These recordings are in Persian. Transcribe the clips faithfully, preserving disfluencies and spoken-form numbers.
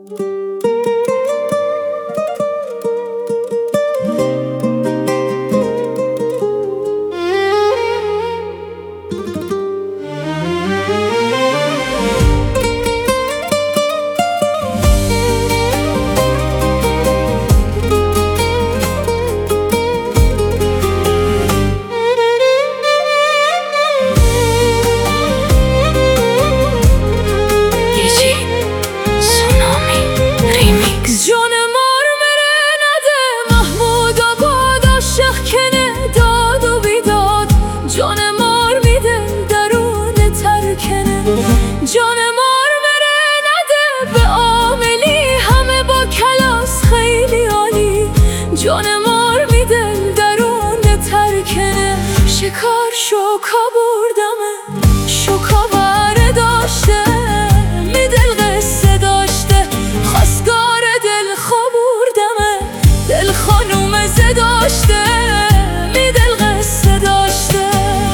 جان مار بره نده به عاملی همه با کلاس خیلی عالی. جان مار میده درون ترکنه شکار شوکا بردمه شوکا بره داشته میدل قصه داشته خواستگار دل خو بردمه دل خانوم زه داشته میدل قصه داشته.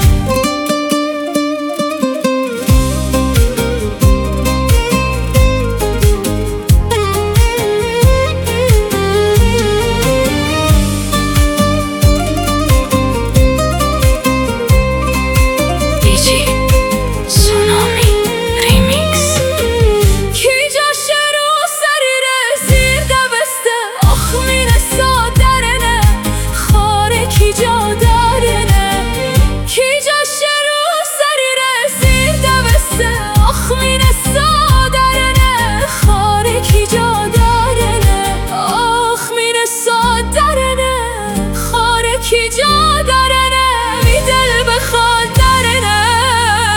کی جا دارنه می دل بخواد درنه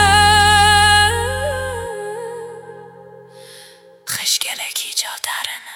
خشگله کی جا دارنه.